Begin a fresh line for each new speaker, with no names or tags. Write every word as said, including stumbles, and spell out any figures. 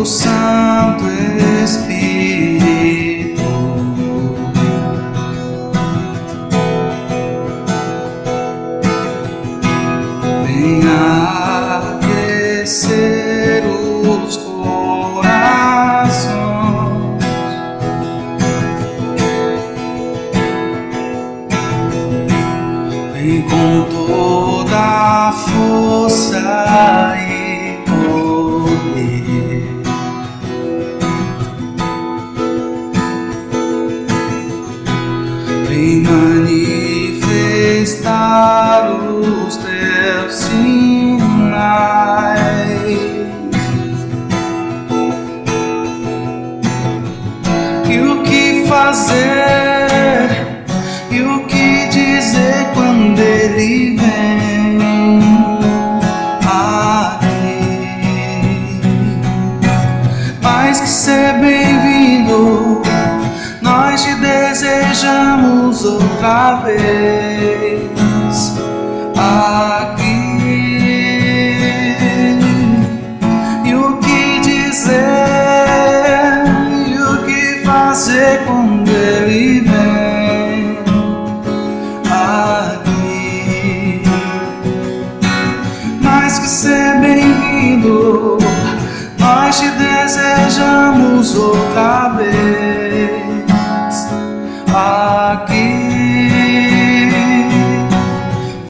Santo Espírito. Venha aquecer os corações, vem com toda a força e poder. Vem manifestar os teus sinais. E o que fazer, e o que dizer quando Ele vem aqui. Mais que ser bem-vindo, nós te desejamos outra vez aqui. E o que dizer, e o que fazer quando Ele vem aqui. Mais que ser bem-vindo, nós te desejamos outra vez aqui.